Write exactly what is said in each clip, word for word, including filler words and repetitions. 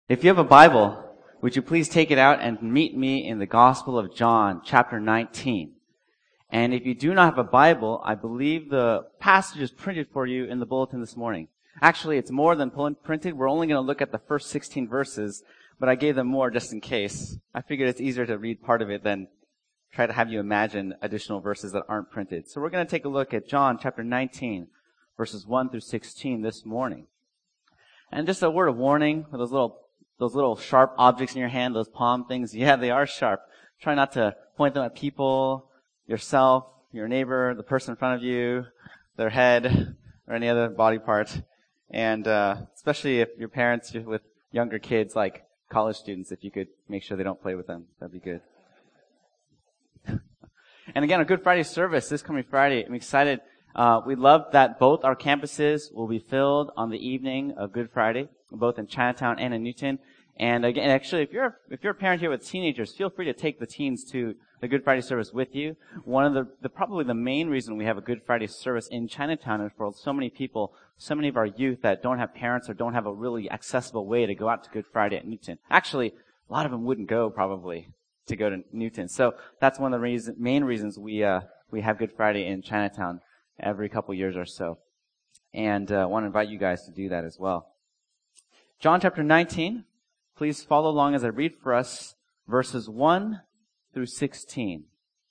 If you have a Bible, would you please take it out and meet me in the Gospel of John, chapter nineteen. And if you do not have a Bible, I believe the passage is printed for you in the bulletin this morning. Actually, it's more than printed. We're only going to look at the first sixteen verses, but I gave them more just in case. I figured it's easier to read part of it than try to have you imagine additional verses that aren't printed. So we're going to take a look at John chapter nineteen, verses one through sixteen this morning. And just a word of warning for those little those little sharp objects in your hand, those palm things. Yeah, they are sharp. Try not to point them at people, yourself, your neighbor, the person in front of you, their head, or any other body part. And uh especially if your parents are with younger kids, like college students, if you could make sure they don't play with them, that'd be good. And again, a Good Friday service this coming Friday. I'm excited. Uh we love that both our campuses will be filled on the evening of Good Friday, both in Chinatown and in Newton. And again, actually, if you're if you're a parent here with teenagers, feel free to take the teens to the Good Friday service with you. One of the, the probably the main reason we have a Good Friday service in Chinatown is for so many people, so many of our youth that don't have parents or don't have a really accessible way to go out to Good Friday at Newton. Actually, a lot of them wouldn't go probably to go to Newton. So that's one of the reason, main reasons we uh we have Good Friday in Chinatown every couple years or so. And I uh, want to invite you guys to do that as well. John chapter nineteen. Please follow along as I read for us verses one through sixteen.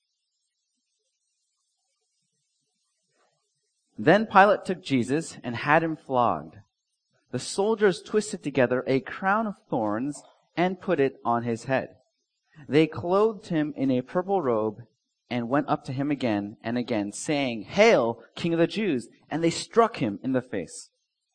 Then Pilate took Jesus and had him flogged. The soldiers twisted together a crown of thorns and put it on his head. They clothed him in a purple robe and went up to him again and again, saying, "Hail, King of the Jews!" And they struck him in the face.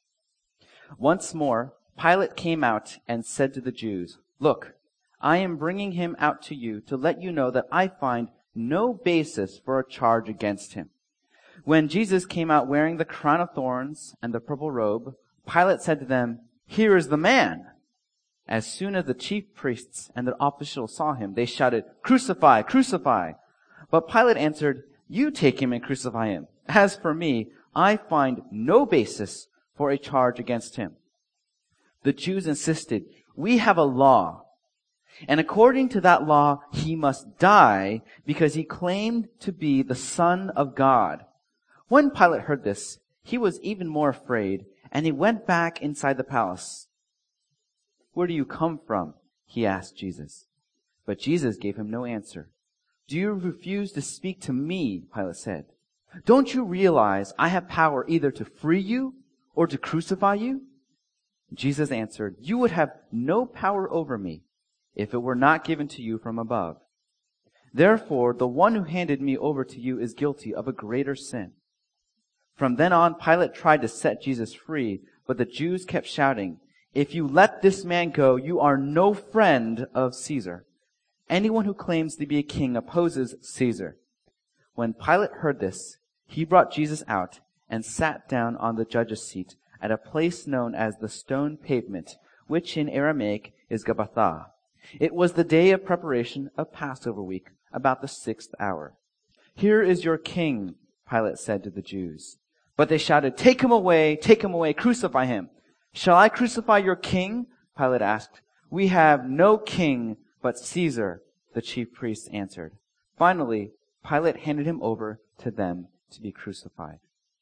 Once more, Pilate came out and said to the Jews, "Look, I am bringing him out to you to let you know that I find no basis for a charge against him." When Jesus came out wearing the crown of thorns and the purple robe, Pilate said to them, "Here is the man." As soon as the chief priests and the officials saw him, they shouted, "Crucify, crucify!" But Pilate answered, "You take him and crucify him. As for me, I find no basis for a charge against him." The Jews insisted, "We have a law, and according to that law, he must die because he claimed to be the Son of God." When Pilate heard this, he was even more afraid, and he went back inside the palace. "Where do you come from?" he asked Jesus. But Jesus gave him no answer. "Do you refuse to speak to me?" Pilate said. "Don't you realize I have power either to free you or to crucify you?" Jesus answered, "You would have no power over me if it were not given to you from above. Therefore, the one who handed me over to you is guilty of a greater sin." From then on, Pilate tried to set Jesus free, but the Jews kept shouting, "If you let this man go, you are no friend of Caesar. Anyone who claims to be a king opposes Caesar." When Pilate heard this, he brought Jesus out and sat down on the judge's seat at a place known as the Stone Pavement, which in Aramaic is Gabbatha. It was the day of preparation of Passover week, about the sixth hour. "Here is your king," Pilate said to the Jews. But they shouted, "Take him away, take him away, crucify him." "Shall I crucify your king?" Pilate asked. "We have no king but Caesar," the chief priests answered. Finally, Pilate handed him over to them to be crucified.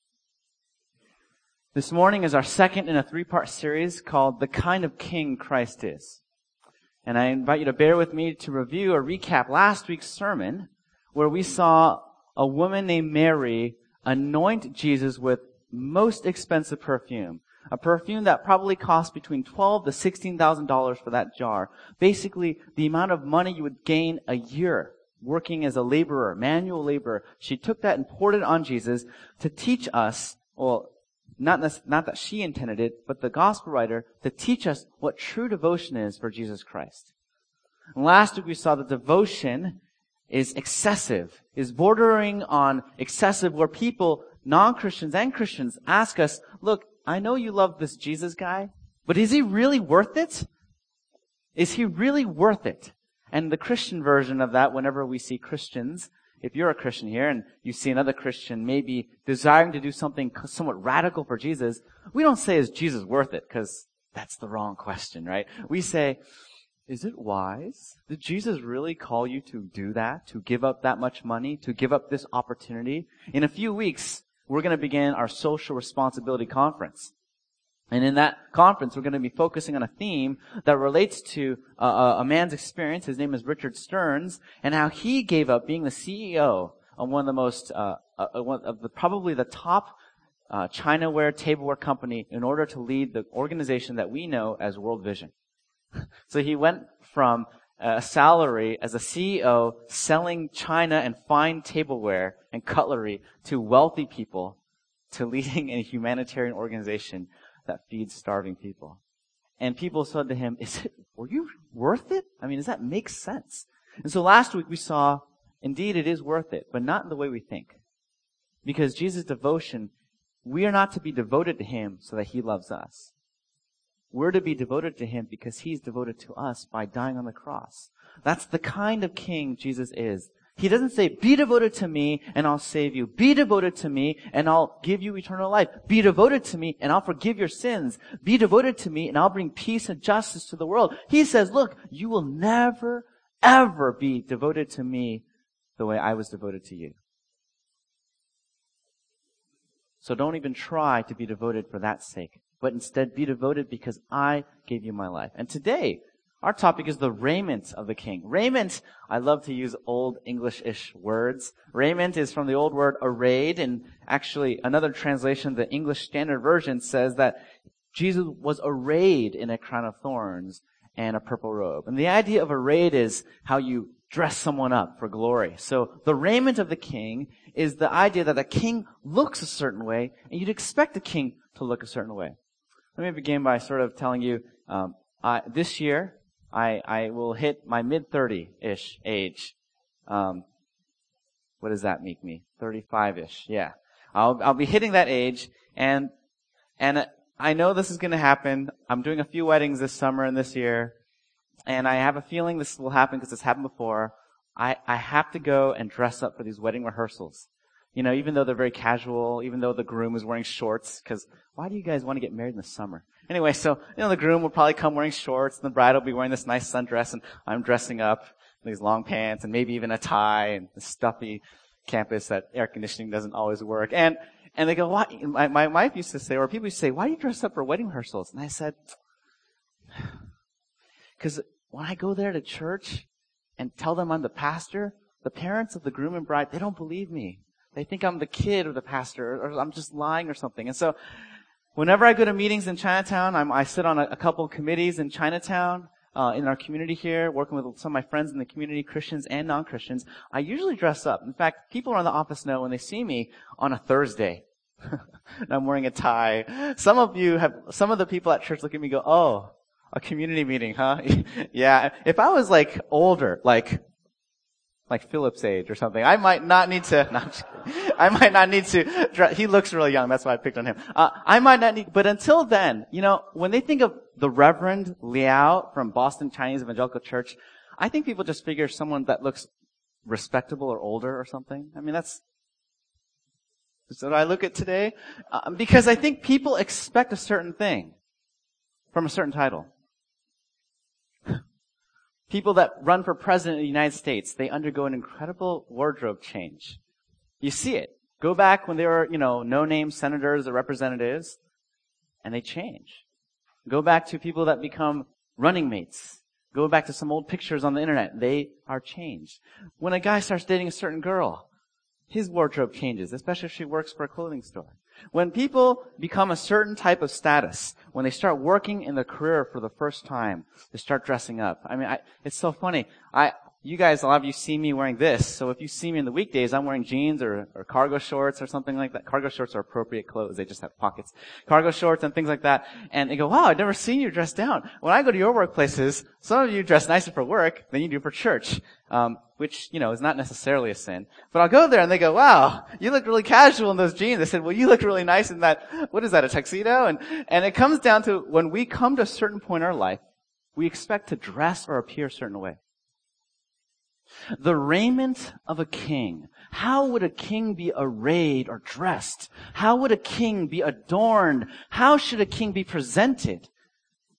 This morning is our second in a three-part series called The Kind of King Christ Is. And I invite you to bear with me to review or recap last week's sermon where we saw a woman named Mary anoint Jesus with most expensive perfume. A perfume that probably cost between twelve thousand to sixteen thousand dollars for that jar. Basically, the amount of money you would gain a year working as a laborer, manual laborer. She took that and poured it on Jesus to teach us, well, Not, not that she intended it, but the gospel writer, to teach us what true devotion is for Jesus Christ. And last week we saw that devotion is excessive, is bordering on excessive, where people, non-Christians and Christians, ask us, "Look, I know you love this Jesus guy, but is he really worth it? Is he really worth it?" And the Christian version of that, whenever we see Christians, if you're a Christian here and you see another Christian maybe desiring to do something somewhat radical for Jesus, we don't say, "Is Jesus worth it?" Because That's the wrong question, right? We say, is it wise? Did Jesus really call you to do that? To give up that much money? To give up this opportunity? In a few weeks, we're going to begin our social responsibility conference. And in that conference, we're going to be focusing on a theme that relates to uh, a man's experience. His name is Richard Stearns, and how he gave up being the C E O of one of the most, uh, uh, one of the, probably the top uh, Chinaware, tableware company in order to lead the organization that we know as World Vision. So he went from a salary as a C E O selling china and fine tableware and cutlery to wealthy people to leading a humanitarian organization that feeds starving people. And people said to him, "Is it, were you worth it? I mean, does that make sense?" And so last week we saw, indeed it is worth it, but not in the way we think. Because Jesus' devotion, we are not to be devoted to Him so that He loves us. We're to be devoted to Him because He's devoted to us by dying on the cross. That's the kind of king Jesus is. He doesn't say, be devoted to me and I'll save you. Be devoted to me and I'll give you eternal life. Be devoted to me and I'll forgive your sins. Be devoted to me and I'll bring peace and justice to the world. He says, look, you will never, ever be devoted to me the way I was devoted to you. So don't even try to be devoted for that sake, but instead be devoted because I gave you my life. And today, our topic is the raiment of the king. Raiment, I love to use old English-ish words. Raiment is from the old word arrayed, and actually another translation, the English Standard Version, says that Jesus was arrayed in a crown of thorns and a purple robe. And the idea of arrayed is how you dress someone up for glory. So the raiment of the king is the idea that a king looks a certain way, and you'd expect a king to look a certain way. Let me begin by sort of telling you, um, I, this year, I, I will hit my mid thirty-ish age. Um, what does that make me? thirty-five-ish, yeah. I'll, I'll be hitting that age, and, and I know this is gonna happen. I'm doing a few weddings this summer and this year, and I have a feeling this will happen because it's happened before. I, I have to go and dress up for these wedding rehearsals. You know, even though they're very casual, even though the groom is wearing shorts, because why do you guys want to get married in the summer? Anyway, so, you know, the groom will probably come wearing shorts, and the bride will be wearing this nice sundress, and I'm dressing up in these long pants, and maybe even a tie, and the stuffy campus that air conditioning doesn't always work. And, and they go, why, my, my wife used to say, or people used to say, why do you dress up for wedding rehearsals? And I said, because when I go there to church and tell them I'm the pastor, the parents of the groom and bride, they don't believe me. They think I'm the kid of the pastor, or I'm just lying or something. And so, whenever I go to meetings in Chinatown, I'm, I sit on a, a couple of committees in Chinatown, uh, in our community here, working with some of my friends in the community, Christians and non-Christians. I usually dress up. In fact, people around the office know when they see me on a Thursday, and I'm wearing a tie. Some of you have, some of the people at church look at me and go, oh, a community meeting, huh? Yeah. If I was like older, like, like Philip's age or something, I might not need to, no, I'm just kidding. I might not need to, he looks really young, that's why I picked on him. Uh, I might not need, but until then, you know, when they think of the Reverend Liao from Boston Chinese Evangelical Church, I think people just figure someone that looks respectable or older or something. I mean, that's, is what I look at today. Uh, because I think people expect a certain thing from a certain title. People that run for president of the United States, they undergo an incredible wardrobe change. You see it. Go back when they were, you know, no-name senators or representatives, and they change. Go back to people that become running mates. Go back to some old pictures on the internet. They are changed. When a guy starts dating a certain girl, his wardrobe changes, especially if she works for a clothing store. When people become a certain type of status, when they start working in their career for the first time, they start dressing up. I mean, I, it's so funny. I, you guys, a lot of you see me wearing this. So if you see me in the weekdays, I'm wearing jeans or, or cargo shorts or something like that. Cargo shorts are appropriate clothes. They just have pockets. Cargo shorts and things like that. And they go, wow, I've never seen you dressed down. When I go to your workplaces, some of you dress nicer for work than you do for church. Um, which, you know, is not necessarily a sin. But I'll go there and they go, wow, you look really casual in those jeans. I said, well, you look really nice in that, what is that, a tuxedo? And, and it comes down to when we come to a certain point in our life, we expect to dress or appear a certain way. The raiment of a king. How would a king be arrayed or dressed? How would a king be adorned? How should a king be presented?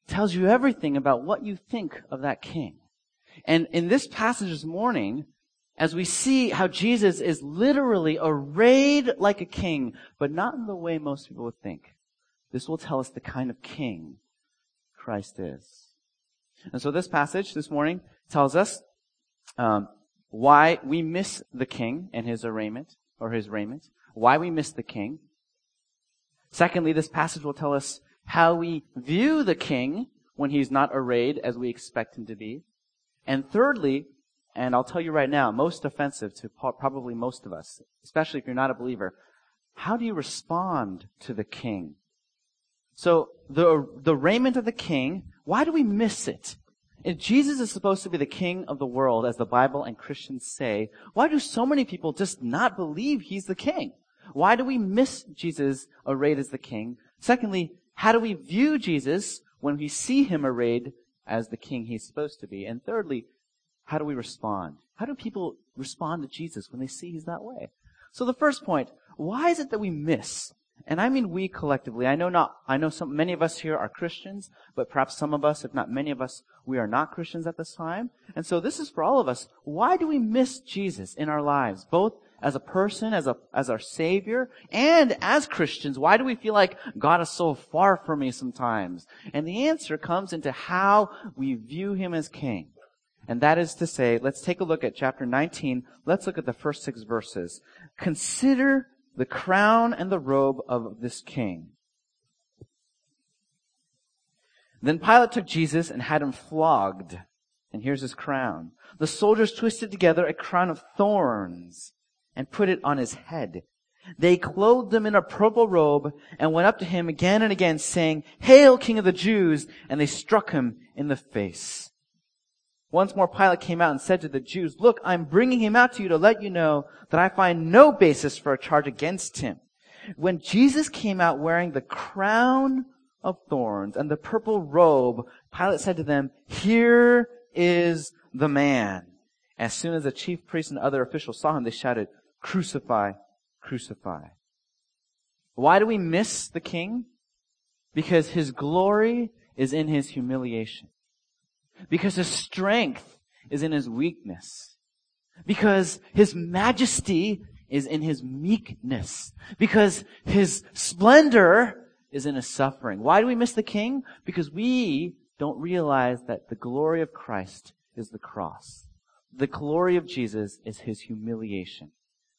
tells you everything about what you think of that king. And in this passage this morning, as we see how Jesus is literally arrayed like a king, but not in the way most people would think, this will tell us the kind of king Christ is. And so this passage this morning tells us um, why we miss the king and his arraignment, or his raiment, why we miss the king. Secondly, this passage will tell us how we view the king when he's not arrayed as we expect him to be. And thirdly, and I'll tell you right now, most offensive to probably most of us, especially if you're not a believer, how do you respond to the king? So the the raiment of the king, why do we miss it? If Jesus is supposed to be the king of the world, as the Bible and Christians say, why do so many people just not believe he's the king? Why do we miss Jesus arrayed as the king? Secondly, how do we view Jesus when we see him arrayed as the king he's supposed to be? And thirdly, how do we respond? How do people respond to Jesus when they see he's that way? So the first point, why is it that we miss? And I mean we collectively. I know not, I know some, many of us here are Christians, but perhaps some of us, if not many of us, we are not Christians at this time. And so this is for all of us. Why do we miss Jesus in our lives? Both as a person, as a, as our Savior, and as Christians. Why do we feel like God is so far from me sometimes? And the answer comes into how we view him as king. And that is to say, let's take a look at chapter nineteen. Let's look at the first six verses. Consider the crown and the robe of this king. Then Pilate took Jesus and had him flogged. And here's his crown. The soldiers twisted together a crown of thorns and put it on his head. They clothed him in a purple robe and went up to him again and again, saying, "Hail, King of the Jews!" And they struck him in the face. Once more Pilate came out and said to the Jews, "Look, I'm bringing him out to you to let you know that I find no basis for a charge against him." When Jesus came out wearing the crown of thorns and the purple robe, Pilate said to them, "Here is the man." As soon as the chief priests and other officials saw him, they shouted, "Crucify, crucify." Why do we miss the king? Because his glory is in his humiliation. Because his strength is in his weakness. Because his majesty is in his meekness. Because his splendor is in his suffering. Why do we miss the king? Because we don't realize that the glory of Christ is the cross. The glory of Jesus is his humiliation.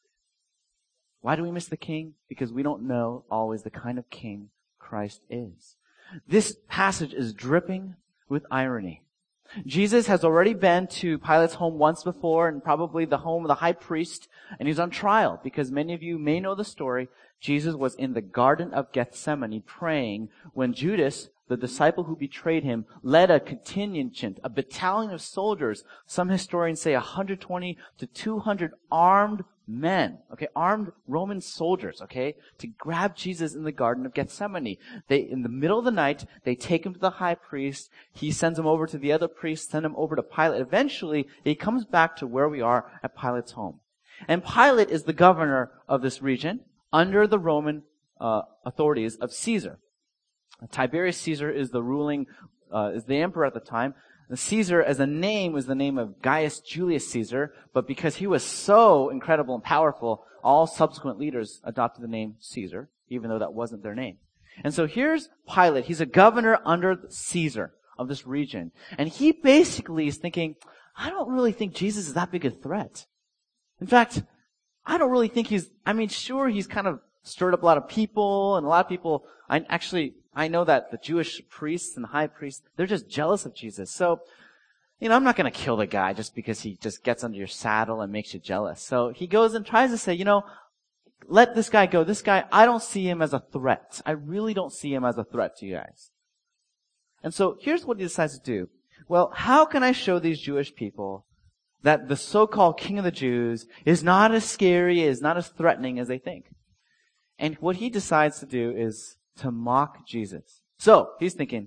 Why do we miss the king? Because we don't know always the kind of king Christ is. This passage is dripping with irony. Jesus has already been to Pilate's home once before, and probably the home of the high priest, and he's on trial because many of you may know the story. Jesus was in the Garden of Gethsemane praying when Judas, the disciple who betrayed him, led a contingent, a battalion of soldiers, some historians say one hundred twenty to two hundred armed men, okay, armed Roman soldiers, okay, to grab Jesus in the Garden of Gethsemane. They, in the middle of the night, they take him to the high priest. He sends him over to the other priests, send him over to Pilate. Eventually, he comes back to where we are at Pilate's home. And Pilate is the governor of this region under the Roman uh, authorities of Caesar. Tiberius Caesar is the ruling, uh, is the emperor at the time. The Caesar as a name was the name of Gaius Julius Caesar, but because he was so incredible and powerful, all subsequent leaders adopted the name Caesar, even though that wasn't their name. And so here's Pilate. He's a governor under Caesar of this region. And he basically is thinking, I don't really think Jesus is that big a threat. In fact, I don't really think he's, I mean, sure, he's kind of stirred up a lot of people, and a lot of people, I actually, I know that the Jewish priests and high priests, they're just jealous of Jesus. So, you know, I'm not going to kill the guy just because he just gets under your saddle and makes you jealous. So he goes and tries to say, you know, let this guy go. This guy, I don't see him as a threat. I really don't see him as a threat to you guys. And so here's what he decides to do. Well, how can I show these Jewish people that the so-called king of the Jews is not as scary, is not as threatening as they think? And what he decides to do is to mock Jesus. So, he's thinking,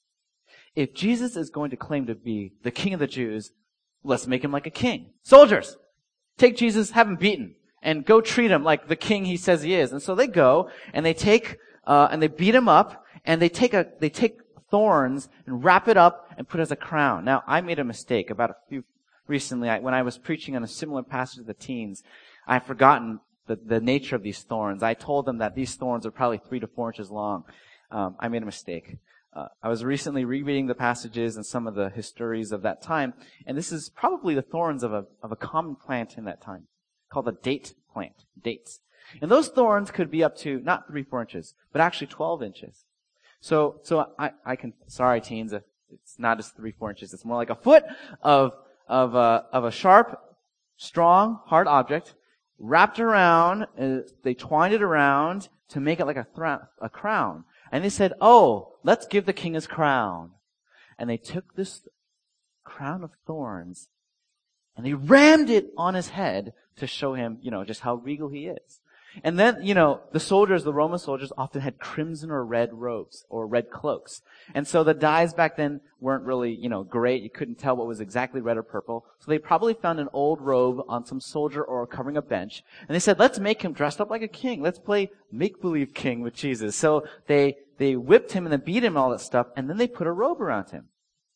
if Jesus is going to claim to be the king of the Jews, let's make him like a king. Soldiers, take Jesus, have him beaten, and go treat him like the king he says he is. And so they go, and they take, uh, and they beat him up, and they take a, they take thorns and wrap it up and put it as a crown. Now, I made a mistake about a few recently. I, when I was preaching on a similar passage to the teens, I had forgotten the, the nature of these thorns. I told them that these thorns are probably three to four inches long. Um, I made a mistake. Uh, I was recently rereading the passages and some of the histories of that time, and this is probably the thorns of a of a common plant in that time, called the date plant, dates. And those thorns could be up to not three, four inches, but actually twelve inches. So, so I, I can, sorry teens, it's not just three, four inches. It's more like a foot of, of a, of a sharp, strong, hard object wrapped around, uh, they twined it around to make it like a, thra- a crown. And they said, oh, let's give the king his crown. And they took this crown of thorns and they rammed it on his head to show him, you know, just how regal he is. And then, you know, the soldiers, the Roman soldiers often had crimson or red robes or red cloaks. And so the dyes back then weren't really, you know, great. You couldn't tell what was exactly red or purple. So they probably found an old robe on some soldier or covering a bench. And they said, let's make him dressed up like a king. Let's play make-believe king with Jesus. So they, they whipped him and then beat him and all that stuff. And then they put a robe around him.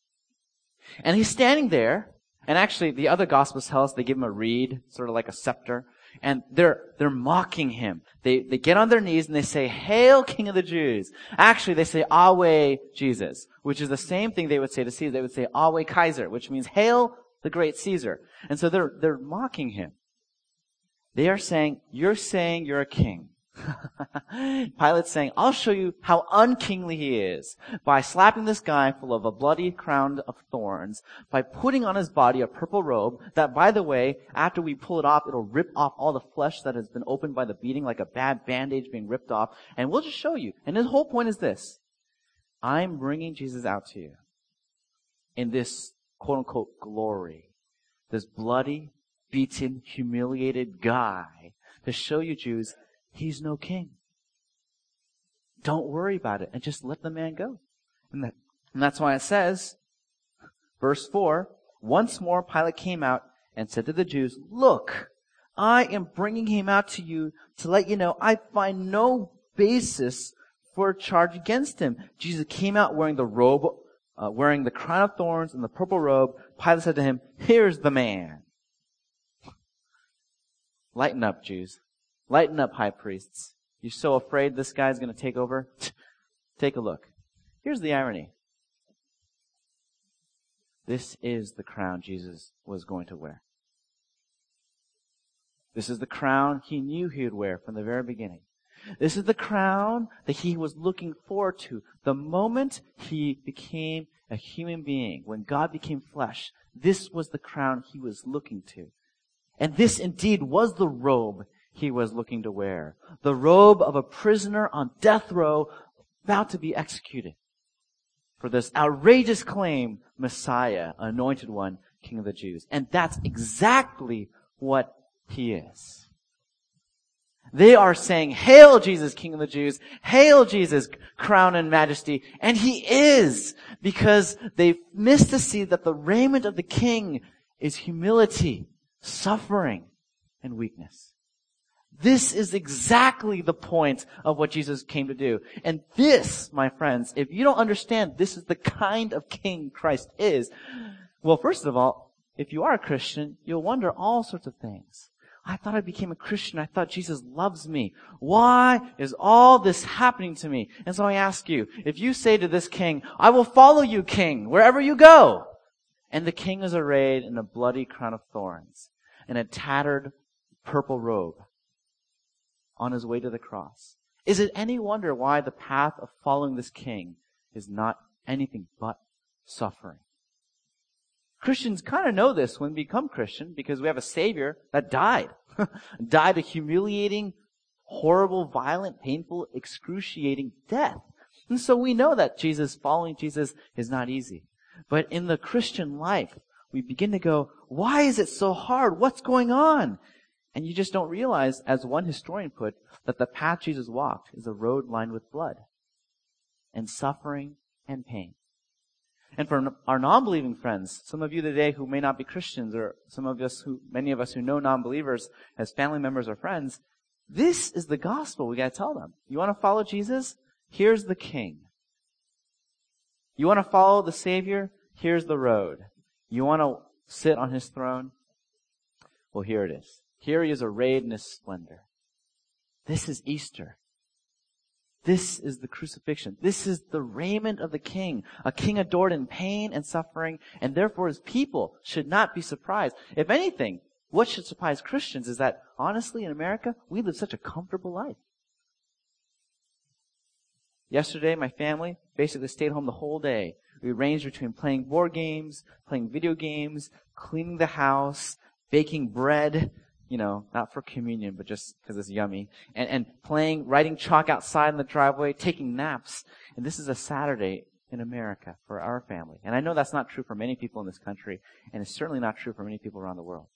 And he's standing there. And actually, the other Gospels tell us they give him a reed, sort of like a scepter. And they're, they're mocking him. They, they get on their knees and they say, Hail, King of the Jews. Actually, they say, Awe, Jesus, which is the same thing they would say to Caesar. They would say, Awe, Kaiser, which means, Hail, the great Caesar. And so they're, they're mocking him. They are saying, you're saying you're a king. Pilate's saying, I'll show you how unkingly he is by slapping this guy full of a bloody crown of thorns, by putting on his body a purple robe that, by the way, after we pull it off, it'll rip off all the flesh that has been opened by the beating, like a bad bandage being ripped off. And we'll just show you. And his whole point is this. I'm bringing Jesus out to you in this quote-unquote glory, this bloody, beaten, humiliated guy, to show you Jews, he's no king. Don't worry about it and just let the man go. And, that, and that's why it says, verse four, once more Pilate came out and said to the Jews, look, I am bringing him out to you to let you know I find no basis for a charge against him. Jesus came out wearing the robe, uh, wearing the crown of thorns and the purple robe. Pilate said to him, here's the man. Lighten up, Jews. Lighten up, high priests. You're so afraid this guy's going to take over? Take a look. Here's the irony. This is the crown Jesus was going to wear. This is the crown he knew he would wear from the very beginning. This is the crown that he was looking forward to. The moment he became a human being, when God became flesh, this was the crown he was looking to. And this indeed was the robe he was looking to wear. The robe of a prisoner on death row about to be executed for this outrageous claim, Messiah, anointed one, King of the Jews. And that's exactly what he is. They are saying, Hail Jesus, King of the Jews. Hail Jesus, crown and majesty. And he is, because they missed to see that the raiment of the king is humility, suffering, and weakness. This is exactly the point of what Jesus came to do. And this, my friends, if you don't understand this is the kind of king Christ is, well, first of all, if you are a Christian, you'll wonder all sorts of things. I thought I became a Christian. I thought Jesus loves me. Why is all this happening to me? And so I ask you, if you say to this king, I will follow you, king, wherever you go, and the king is arrayed in a bloody crown of thorns and a tattered purple robe on his way to the cross, is it any wonder why the path of following this king is not anything but suffering? Christians kind of know this when we become Christian because we have a Savior that died. died a humiliating, horrible, violent, painful, excruciating death. And so we know that Jesus, following Jesus, is not easy. But in the Christian life, we begin to go, why is it so hard? What's going on? And you just don't realize, as one historian put, that the path Jesus walked is a road lined with blood and suffering and pain. And for our non-believing friends, some of you today who may not be Christians, or some of us who, many of us who know non-believers as family members or friends, this is the gospel we got to tell them. You want to follow Jesus? Here's the king. You want to follow the Savior? Here's the road. You want to sit on his throne? Well, here it is. Here he is arrayed in his splendor. This is Easter. This is the crucifixion. This is the raiment of the king, a king adored in pain and suffering, and therefore his people should not be surprised. If anything, what should surprise Christians is that, honestly, in America, we live such a comfortable life. Yesterday, my family basically stayed home the whole day. We ranged between playing board games, playing video games, cleaning the house, baking bread, you know, not for communion, but just because it's yummy, and, and playing, writing chalk outside in the driveway, taking naps. And this is a Saturday in America for our family. And I know that's not true for many people in this country, and it's certainly not true for many people around the world.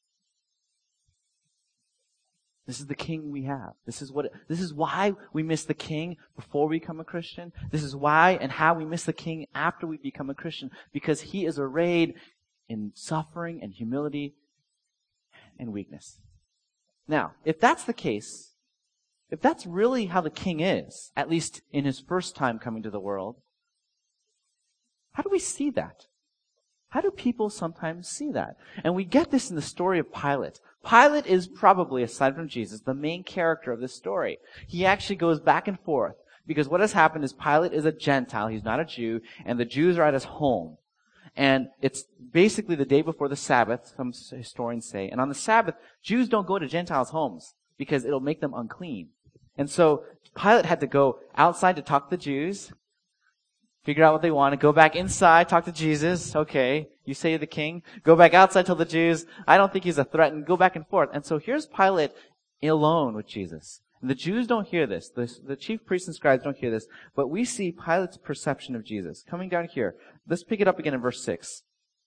This is the king we have. This is what, this is why we miss the king before we become a Christian. This is why and how we miss the king after we become a Christian. Because he is arrayed in suffering and humility and weakness. Now, if that's the case, if that's really how the king is, at least in his first time coming to the world, how do we see that? How do people sometimes see that? And we get this in the story of Pilate. Pilate is probably, aside from Jesus, the main character of this story. He actually goes back and forth because what has happened is Pilate is a Gentile. He's not a Jew, and the Jews are at his home. And it's basically the day before the Sabbath, some historians say. And on the Sabbath, Jews don't go to Gentiles' homes because it'll make them unclean. And so Pilate had to go outside to talk to the Jews, figure out what they want, go back inside, talk to Jesus. Okay, you say you're the king. Go back outside, tell the Jews, I don't think he's a threat, and go back and forth. And so here's Pilate alone with Jesus. And the Jews don't hear this. The, the chief priests and scribes don't hear this. But we see Pilate's perception of Jesus. Coming down here, let's pick it up again in verse six.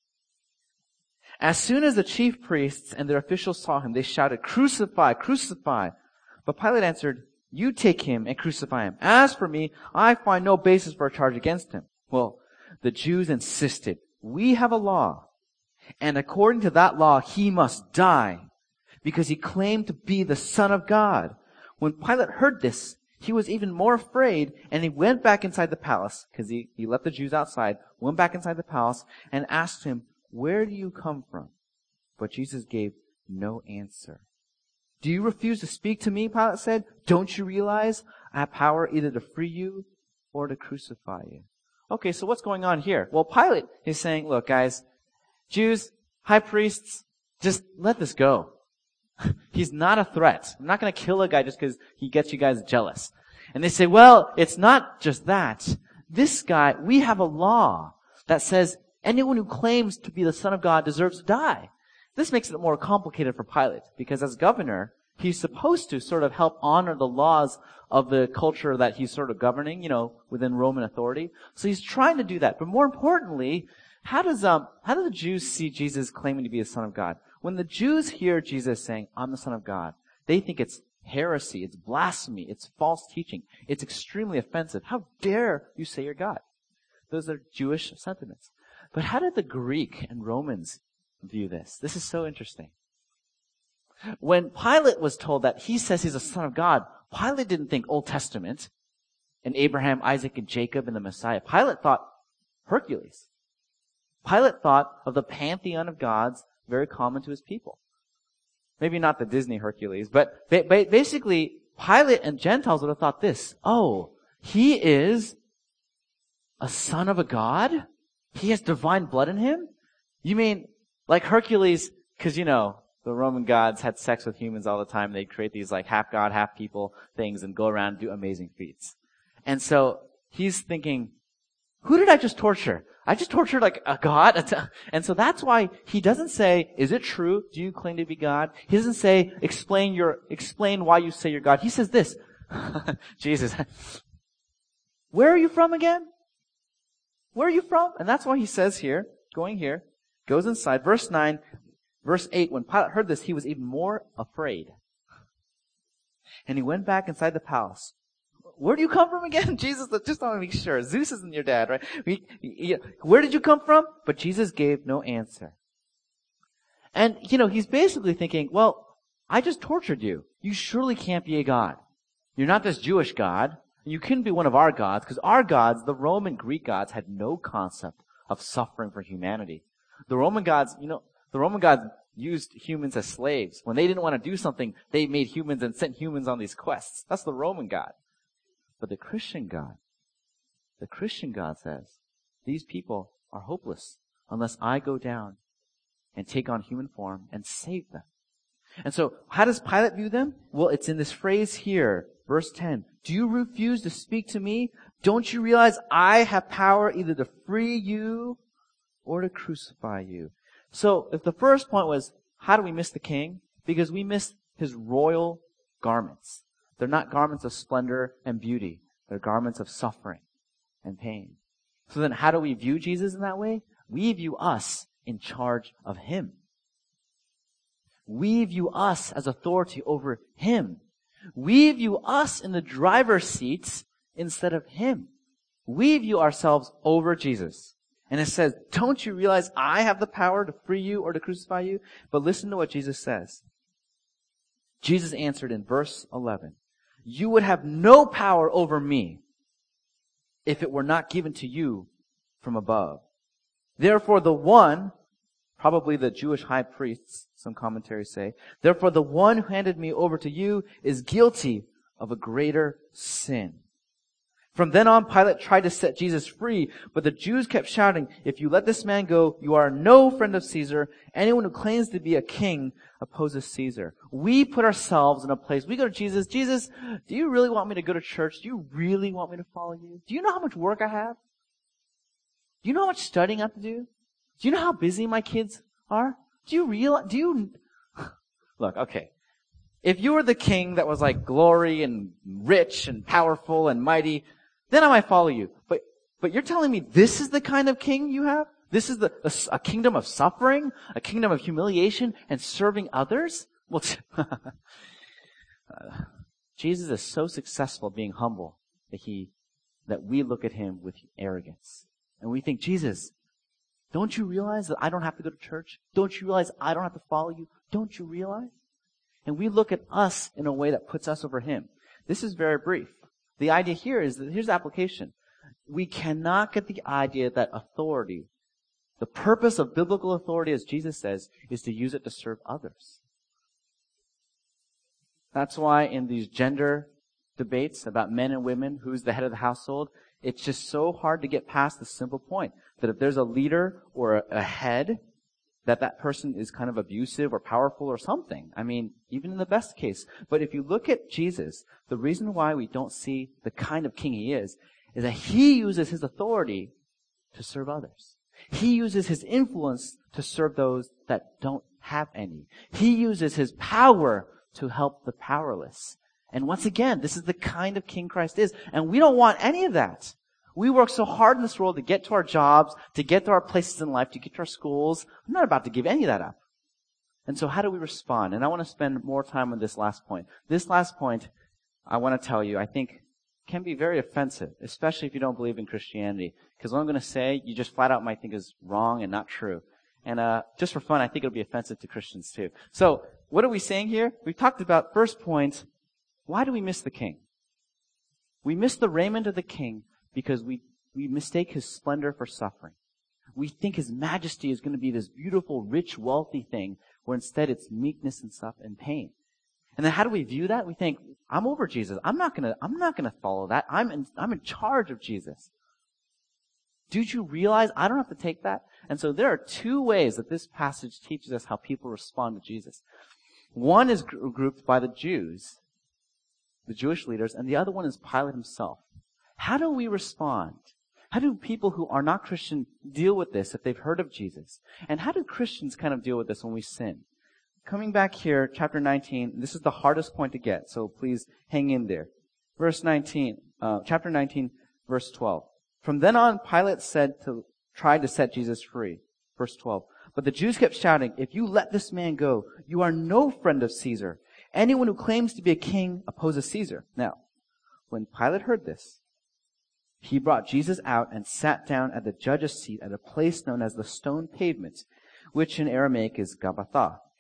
As soon as the chief priests and their officials saw him, they shouted, "Crucify, crucify!" But Pilate answered, "You take him and crucify him. As for me, I find no basis for a charge against him." Well, the Jews insisted, "We have a law, and according to that law, he must die, because he claimed to be the Son of God." When Pilate heard this, he was even more afraid, and he went back inside the palace, because he, he let the Jews outside, went back inside the palace, and asked him, "Where do you come from?" But Jesus gave no answer. "Do you refuse to speak to me?" Pilate said. "Don't you realize I have power either to free you or to crucify you?" Okay, so what's going on here? Well, Pilate is saying, look, guys, Jews, high priests, just let this go. He's not a threat. I'm not going to kill a guy just because he gets you guys jealous. And they say, well, it's not just that. This guy, we have a law that says anyone who claims to be the Son of God deserves to die. This makes it more complicated for Pilate, because as governor, he's supposed to sort of help honor the laws of the culture that he's sort of governing, you know, within Roman authority. So he's trying to do that. But more importantly, how does um how do the Jews see Jesus claiming to be the Son of God? When the Jews hear Jesus saying, "I'm the Son of God," they think it's heresy, it's blasphemy, it's false teaching. It's extremely offensive. How dare you say you're God? Those are Jewish sentiments. But how did the Greek and Romans view this? This is so interesting. When Pilate was told that he says he's a son of God, Pilate didn't think Old Testament and Abraham, Isaac, and Jacob and the Messiah. Pilate thought Hercules. Pilate thought of the pantheon of gods very common to his people. Maybe not the Disney Hercules, but basically Pilate and Gentiles would have thought this: oh, he is a son of a god? He has divine blood in him? You mean like Hercules, because, you know, the Roman gods had sex with humans all the time. They'd create these like half god, half people things and go around and do amazing feats. And so he's thinking, who did I just torture? I just tortured like a god. And so that's why he doesn't say, "Is it true? Do you claim to be God?" He doesn't say, explain your, explain why you say you're God. He says this, Jesus, where are you from again? Where are you from? And that's why he says here, going here, goes inside. Verse nine, verse eight, when Pilate heard this, he was even more afraid. And he went back inside the palace. Where do you come from again? Jesus, just want to make sure. Zeus isn't your dad, right? We, he, where did you come from? But Jesus gave no answer. And, you know, he's basically thinking, well, I just tortured you. You surely can't be a god. You're not this Jewish God. You couldn't be one of our gods, because our gods, the Roman Greek gods, had no concept of suffering for humanity. The Roman gods, you know, the Roman gods used humans as slaves. When they didn't want to do something, they made humans and sent humans on these quests. That's the Roman God. But the Christian God, the Christian God says, these people are hopeless unless I go down and take on human form and save them. And so, how does Pilate view them? Well, it's in this phrase here, verse ten. Do you refuse to speak to me? Don't you realize I have power either to free you or to crucify you? So, if the first point was, how do we miss the king? Because we miss his royal garments. They're not garments of splendor and beauty. They're garments of suffering and pain. So then, how do we view Jesus in that way? We view us in charge of him. We view us as authority over him. We view us in the driver's seats instead of him. We view ourselves over Jesus. And it says, don't you realize I have the power to free you or to crucify you? But listen to what Jesus says. Jesus answered in verse eleven, you would have no power over me if it were not given to you from above. Therefore the one, probably the Jewish high priests, some commentaries say, therefore the one who handed me over to you is guilty of a greater sin. From then on, Pilate tried to set Jesus free, but the Jews kept shouting, if you let this man go, you are no friend of Caesar. Anyone who claims to be a king opposes Caesar. We put ourselves in a place, we go to Jesus, Jesus, do you really want me to go to church? Do you really want me to follow you? Do you know how much work I have? Do you know how much studying I have to do? Do you know how busy my kids are? Do you realize, do you, look, okay. If you were the king that was like glory and rich and powerful and mighty, then I might follow you. But, but you're telling me this is the kind of king you have? This is the, a, a kingdom of suffering, a kingdom of humiliation and serving others? Well, uh, Jesus is so successful being humble that he, that we look at him with arrogance. And we think, Jesus, don't you realize that I don't have to go to church? Don't you realize I don't have to follow you? Don't you realize? And we look at us in a way that puts us over him. This is very brief. The idea here is that here's the application. We cannot get the idea that authority, the purpose of biblical authority, as Jesus says, is to use it to serve others. That's why in these gender debates about men and women, who's the head of the household, it's just so hard to get past the simple point that if there's a leader or a head, that that person is kind of abusive or powerful or something. I mean, even in the best case. But if you look at Jesus, the reason why we don't see the kind of king he is, is that he uses his authority to serve others. He uses his influence to serve those that don't have any. He uses his power to help the powerless. And once again, this is the kind of king Christ is. And we don't want any of that. We work so hard in this world to get to our jobs, to get to our places in life, to get to our schools. I'm not about to give any of that up. And so how do we respond? And I want to spend more time on this last point. This last point, I want to tell you, I think can be very offensive, especially if you don't believe in Christianity. Because what I'm going to say, you just flat out might think is wrong and not true. And uh just for fun, I think it'll be offensive to Christians too. So what are we saying here? We've talked about, first point, why do we miss the king? We miss the raiment of the king because we, we mistake his splendor for suffering. We think his majesty is going to be this beautiful, rich, wealthy thing, where instead it's meekness and stuff and pain. And then how do we view that? We think, I'm over Jesus. I'm not gonna, I'm not gonna follow that. I'm in, I'm in charge of Jesus. Did you realize I don't have to take that? And so there are two ways that this passage teaches us how people respond to Jesus. One is gr- grouped by the Jews, the Jewish leaders, and the other one is Pilate himself. How do we respond? How do people who are not Christian deal with this if they've heard of Jesus? And how do Christians kind of deal with this when we sin? Coming back here, chapter nineteen, this is the hardest point to get, so please hang in there. Verse nineteen, uh, chapter nineteen, verse twelve. From then on, Pilate said to, tried to set Jesus free. Verse twelve. But the Jews kept shouting, if you let this man go, you are no friend of Caesar. Anyone who claims to be a king opposes Caesar. Now, when Pilate heard this, he brought Jesus out and sat down at the judge's seat at a place known as the stone pavement, which in Aramaic is Gabbatha.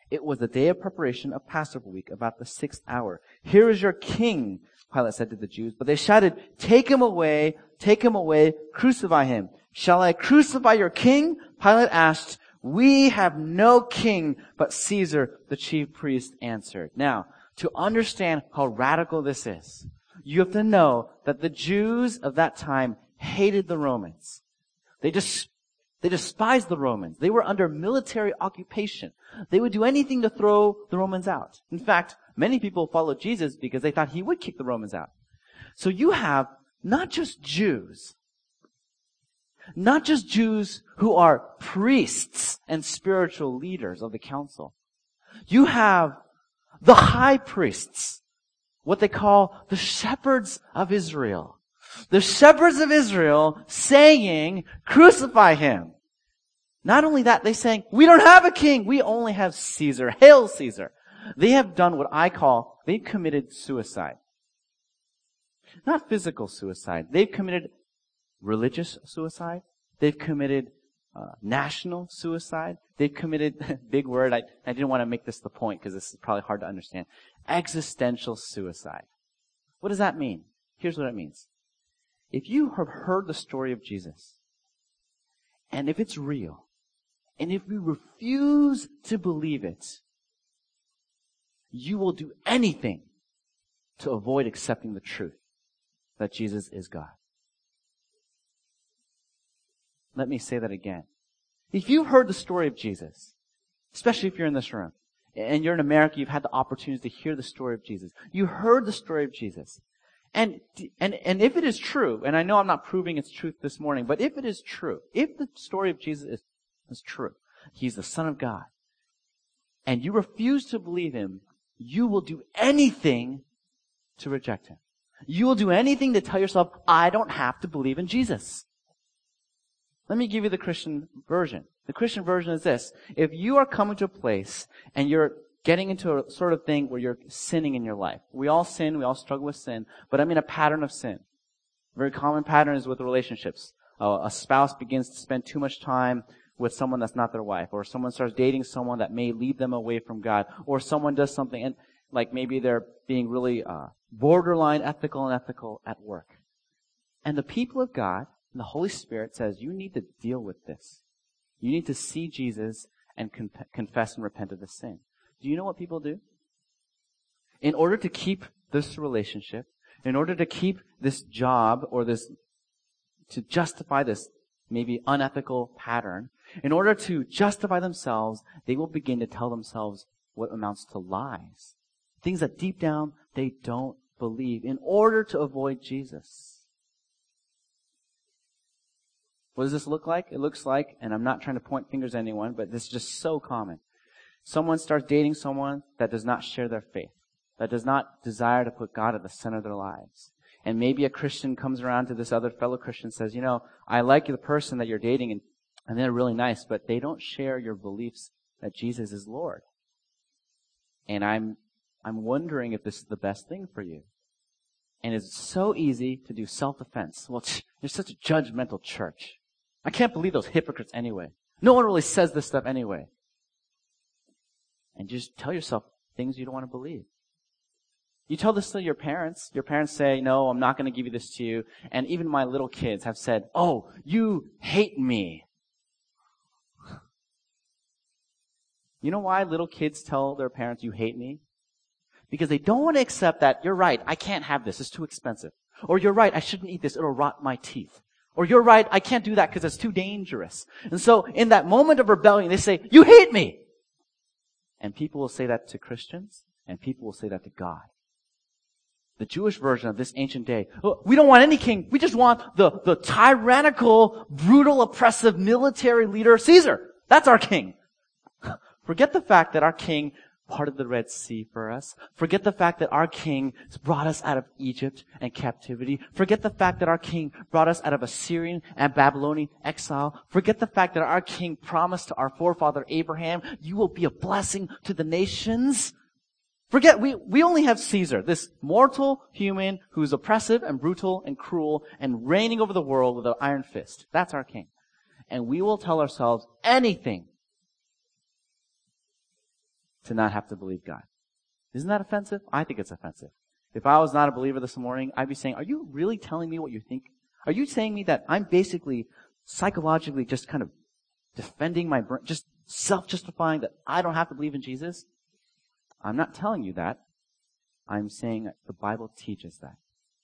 It was the day of preparation of Passover week, about the sixth hour. Here is your king, Pilate said to the Jews. But they shouted, take him away, take him away, crucify him. Shall I crucify your king? Pilate asked. We have no king but Caesar, the chief priest answered. Now, to understand how radical this is, you have to know that the Jews of that time hated the Romans. They just They despised the Romans. They were under military occupation. They would do anything to throw the Romans out. In fact, many people followed Jesus because they thought he would kick the Romans out. So you have not just Jews, not just Jews who are priests and spiritual leaders of the council. You have the high priests, what they call the shepherds of Israel. The shepherds of Israel saying, crucify him. Not only that, they saying, we don't have a king. We only have Caesar. Hail Caesar. They have done what I call, they've committed suicide. Not physical suicide. They've committed religious suicide. They've committed uh, national suicide. They've committed, big word, I, I didn't want to make this the point because this is probably hard to understand, existential suicide. What does that mean? Here's what it means. If you have heard the story of Jesus, and if it's real, and if we refuse to believe it, you will do anything to avoid accepting the truth that Jesus is God. Let me say that again. If you've heard the story of Jesus, especially if you're in this room, and you're in America, you've had the opportunity to hear the story of Jesus. You heard the story of Jesus. And, and, and if it is true, and I know I'm not proving its truth this morning, but if it is true, if the story of Jesus is, is true, he's the Son of God, and you refuse to believe him, you will do anything to reject him. You will do anything to tell yourself, I don't have to believe in Jesus. Let me give you the Christian version. The Christian version is this. If you are coming to a place and you're getting into a sort of thing where you're sinning in your life. We all sin, we all struggle with sin, but I mean a pattern of sin. A very common pattern is with relationships. Uh, a spouse begins to spend too much time with someone that's not their wife, or someone starts dating someone that may lead them away from God, or someone does something, and like maybe they're being really uh, borderline ethical and ethical at work. And the people of God, and the Holy Spirit says, you need to deal with this. You need to see Jesus and con- confess and repent of the sin. Do you know what people do? In order to keep this relationship, in order to keep this job or this, to justify this maybe unethical pattern, in order to justify themselves, they will begin to tell themselves what amounts to lies. Things that deep down they don't believe in order to avoid Jesus. What does this look like? It looks like, and I'm not trying to point fingers at anyone, but this is just so common. Someone starts dating someone that does not share their faith, that does not desire to put God at the center of their lives. And maybe a Christian comes around to this other fellow Christian and says, you know, I like the person that you're dating and, and they're really nice, but they don't share your beliefs that Jesus is Lord. And I'm, I'm wondering if this is the best thing for you. And it's so easy to do self-defense. Well, you're such a judgmental church. I can't believe those hypocrites anyway. No one really says this stuff anyway. And just tell yourself things you don't want to believe. You tell this to your parents. Your parents say, no, I'm not going to give you this to you. And even my little kids have said, oh, you hate me. You know why little kids tell their parents, you hate me? Because they don't want to accept that, you're right, I can't have this, it's too expensive. Or you're right, I shouldn't eat this, it'll rot my teeth. Or you're right, I can't do that because it's too dangerous. And so in that moment of rebellion, they say, you hate me. And people will say that to Christians, and people will say that to God. The Jewish version of this ancient day, oh, we don't want any king. We just want the, the tyrannical, brutal, oppressive military leader, Caesar. That's our king. Forget the fact that our king parted the Red Sea for us. Forget the fact that our king brought us out of Egypt and captivity. Forget the fact that our king brought us out of Assyrian and Babylonian exile. Forget the fact that our king promised to our forefather Abraham, you will be a blessing to the nations. Forget, we, we only have Caesar, this mortal human who's oppressive and brutal and cruel and reigning over the world with an iron fist. That's our king. And we will tell ourselves anything to not have to believe God. Isn't that offensive? I think it's offensive. If I was not a believer this morning, I'd be saying, are you really telling me what you think? Are you saying me that I'm basically psychologically just kind of defending my brain, just self-justifying that I don't have to believe in Jesus? I'm not telling you that. I'm saying that the Bible teaches that.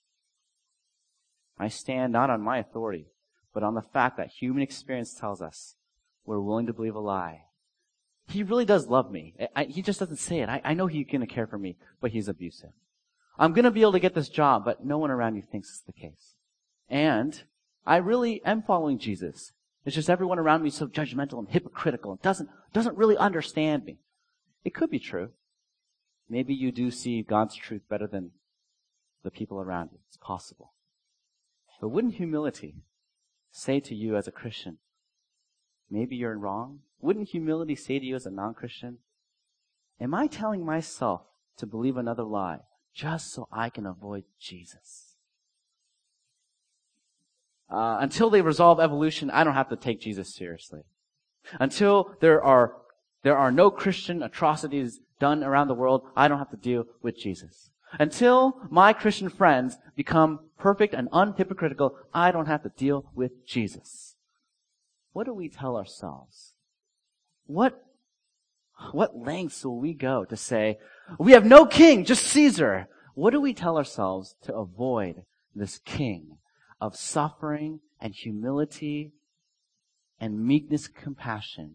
I stand not on my authority, but on the fact that human experience tells us we're willing to believe a lie. He really does love me. I, he just doesn't say it. I, I know he's going to care for me, but he's abusive. I'm going to be able to get this job, but no one around you thinks it's the case. And I really am following Jesus. It's just everyone around me is so judgmental and hypocritical and doesn't, doesn't really understand me. It could be true. Maybe you do see God's truth better than the people around you. It's possible. But wouldn't humility say to you as a Christian, maybe you're wrong? Wouldn't humility say to you as a non-Christian, am I telling myself to believe another lie just so I can avoid Jesus? Uh, until they resolve evolution, I don't have to take Jesus seriously. Until there are there are no Christian atrocities done around the world, I don't have to deal with Jesus. Until my Christian friends become perfect and unhypocritical, I don't have to deal with Jesus. What do we tell ourselves? What, what lengths will we go to say, we have no king, just Caesar? What do we tell ourselves to avoid this king of suffering and humility and meekness, compassion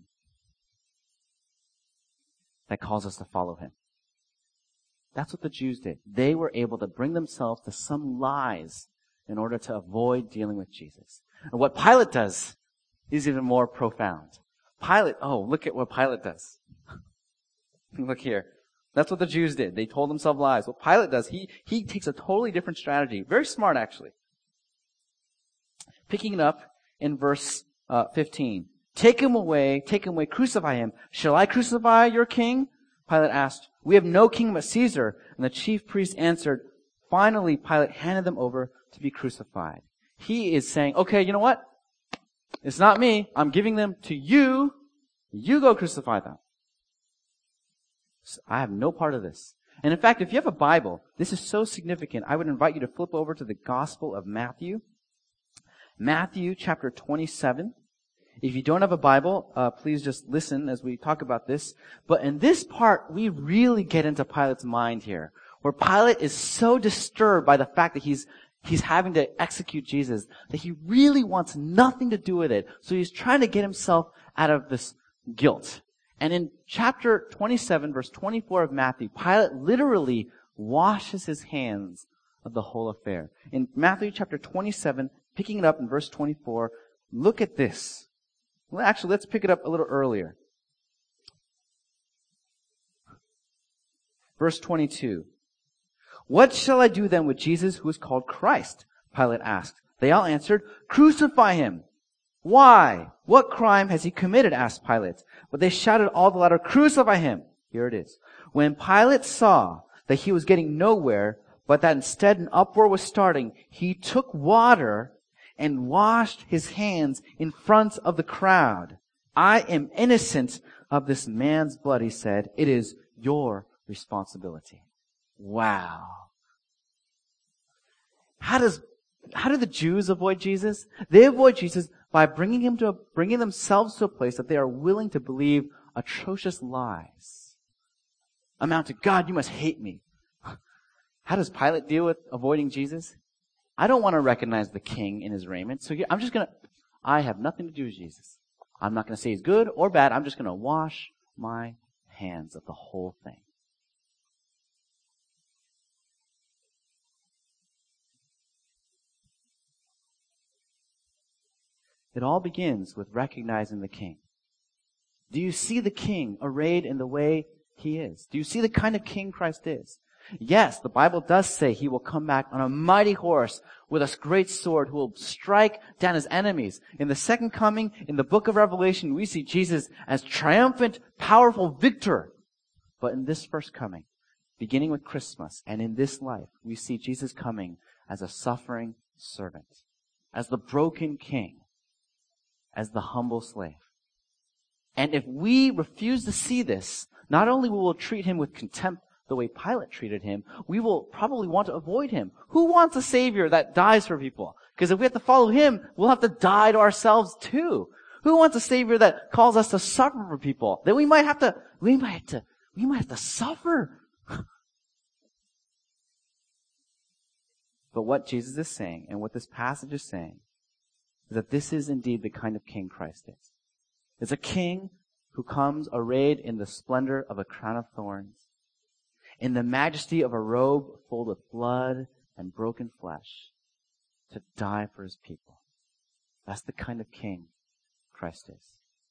that calls us to follow him? That's what the Jews did. They were able to bring themselves to some lies in order to avoid dealing with Jesus. And what Pilate does is even more profound. Pilate, oh, look at what Pilate does. Look here. That's what the Jews did. They told themselves lies. What Pilate does, he, he takes a totally different strategy. Very smart, actually. Picking it up in verse uh, fifteen. Take him away, take him away, crucify him. Shall I crucify your king? Pilate asked. We have no king but Caesar. And the chief priest answered. Finally, Pilate handed them over to be crucified. He is saying, okay, you know what? It's not me. I'm giving them to you. You go crucify them. So I have no part of this. And in fact, if you have a Bible, this is so significant. I would invite you to flip over to the Gospel of Matthew. Matthew chapter twenty-seven. If you don't have a Bible, uh, please just listen as we talk about this. But in this part, we really get into Pilate's mind here, where Pilate is so disturbed by the fact that he's he's having to execute Jesus that he really wants nothing to do with it. So he's trying to get himself out of this guilt. And in chapter twenty-seven, verse twenty-four of Matthew, Pilate literally washes his hands of the whole affair. In Matthew chapter twenty-seven, picking it up in verse twenty-four, look at this. Well, actually, let's pick it up a little earlier. Verse twenty-two. What shall I do then with Jesus who is called Christ? Pilate asked. They all answered, crucify him. Why? What crime has he committed? Asked Pilate. But they shouted all the louder, crucify him. Here it is. When Pilate saw that he was getting nowhere, but that instead an uproar was starting, he took water and washed his hands in front of the crowd. I am innocent of this man's blood, he said. It is your responsibility. Wow. How does, how do the Jews avoid Jesus? They avoid Jesus by bringing him to, a, bringing themselves to a place that they are willing to believe atrocious lies. Amount to, God, you must hate me. How does Pilate deal with avoiding Jesus? I don't want to recognize the king in his raiment, so I'm just going to, I have nothing to do with Jesus. I'm not going to say he's good or bad. I'm just going to wash my hands of the whole thing. It all begins with recognizing the king. Do you see the king arrayed in the way he is? Do you see the kind of king Christ is? Yes, the Bible does say he will come back on a mighty horse with a great sword who will strike down his enemies. In the second coming, in the book of Revelation, we see Jesus as triumphant, powerful victor. But in this first coming, beginning with Christmas and in this life, we see Jesus coming as a suffering servant, as the broken king, as the humble slave. And if we refuse to see this, not only will we treat him with contempt the way Pilate treated him, we will probably want to avoid him. Who wants a savior that dies for people? Because if we have to follow him, we'll have to die to ourselves too. Who wants a savior that calls us to suffer for people? That we might have to, we might have to, we might have to suffer. But what Jesus is saying, and what this passage is saying, is that this is indeed the kind of king Christ is. It's a king who comes arrayed in the splendor of a crown of thorns, in the majesty of a robe full with blood and broken flesh, to die for his people. That's the kind of king Christ is.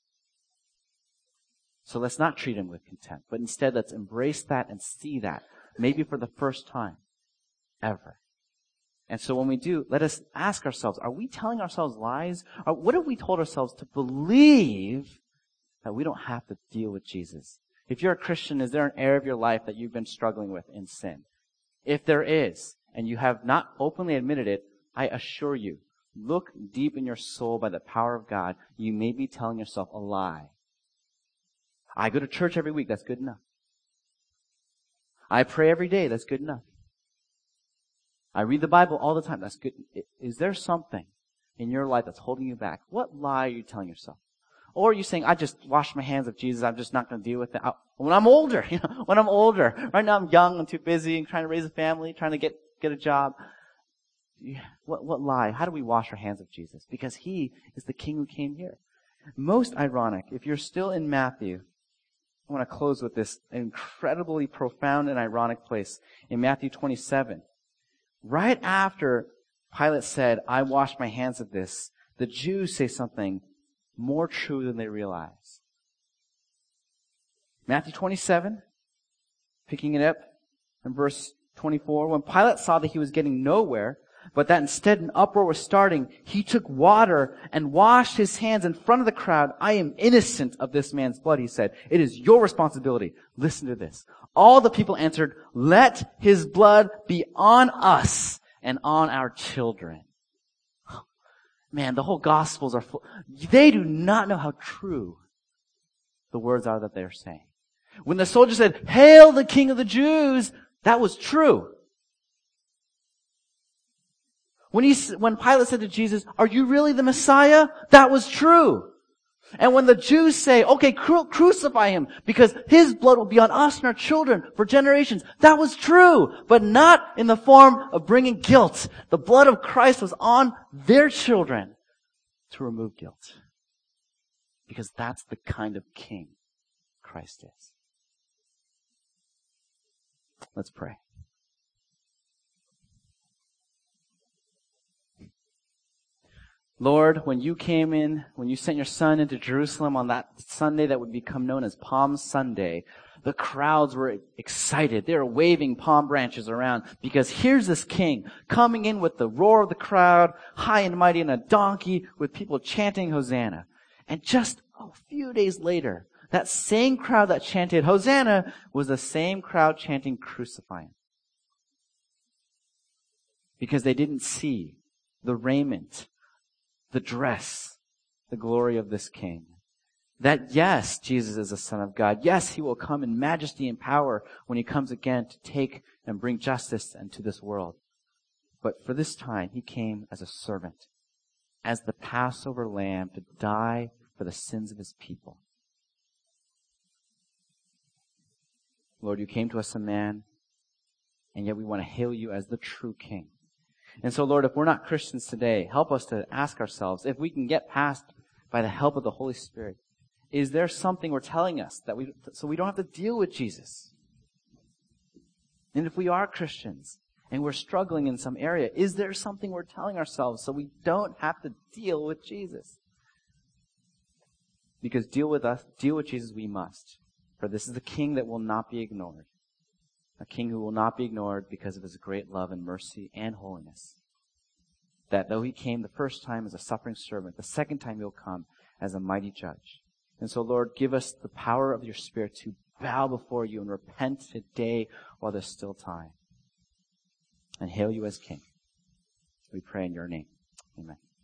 So let's not treat him with contempt, but instead let's embrace that and see that, maybe for the first time ever. And so when we do, let us ask ourselves, are we telling ourselves lies? Or what have we told ourselves to believe that we don't have to deal with Jesus? If you're a Christian, is there an area of your life that you've been struggling with in sin? If there is, and you have not openly admitted it, I assure you, look deep in your soul by the power of God. You may be telling yourself a lie. I go to church every week. That's good enough. I pray every day. That's good enough. I read the Bible all the time. That's good. Is there something in your life that's holding you back? What lie are you telling yourself? Or are you saying, I just wash my hands of Jesus. I'm just not going to deal with it. When I'm older, you know, when I'm older. Right now I'm young. I'm too busy and trying to raise a family, trying to get, get a job. What, what lie? How do we wash our hands of Jesus? Because he is the king who came here. Most ironic, if you're still in Matthew, I want to close with this incredibly profound and ironic place in Matthew twenty-seven. Right after Pilate said, I wash my hands of this, the Jews say something more true than they realize. Matthew twenty-seven, picking it up in verse twenty-four. When Pilate saw that he was getting nowhere, but that instead an uproar was starting, he took water and washed his hands in front of the crowd. I am innocent of this man's blood, he said. It is your responsibility. Listen to this. All the people answered, let his blood be on us and on our children. Man, the whole Gospels are full. They do not know how true the words are that they're saying. When the soldier said, hail the King of the Jews, that was true. When he, when Pilate said to Jesus, are you really the Messiah? That was true. And when the Jews say, okay, cru- crucify him because his blood will be on us and our children for generations, that was true, but not in the form of bringing guilt. The blood of Christ was on their children to remove guilt. Because that's the kind of king Christ is. Let's pray. Lord, when you came in, when you sent your son into Jerusalem on that Sunday that would become known as Palm Sunday, the crowds were excited. They were waving palm branches around because here's this king coming in with the roar of the crowd, high and mighty on a donkey with people chanting Hosanna. And just a few days later, that same crowd that chanted Hosanna was the same crowd chanting Crucify him. Because they didn't see the raiment, the dress, the glory of this king. That yes, Jesus is the Son of God. Yes, he will come in majesty and power when he comes again to take and bring justice into this world. But for this time, he came as a servant, as the Passover lamb to die for the sins of his people. Lord, you came to us a man, and yet we want to hail you as the true king. And so, Lord, if we're not Christians today, help us to ask ourselves, if we can get past by the help of the Holy Spirit, is there something we're telling us that we, so we don't have to deal with Jesus? And if we are Christians and we're struggling in some area, is there something we're telling ourselves so we don't have to deal with Jesus? Because deal with us, deal with Jesus we must. For this is the king that will not be ignored. A king who will not be ignored because of his great love and mercy and holiness. That though he came the first time as a suffering servant, the second time he'll come as a mighty judge. And so, Lord, give us the power of your Spirit to bow before you and repent today while there's still time. And hail you as king. We pray in your name. Amen.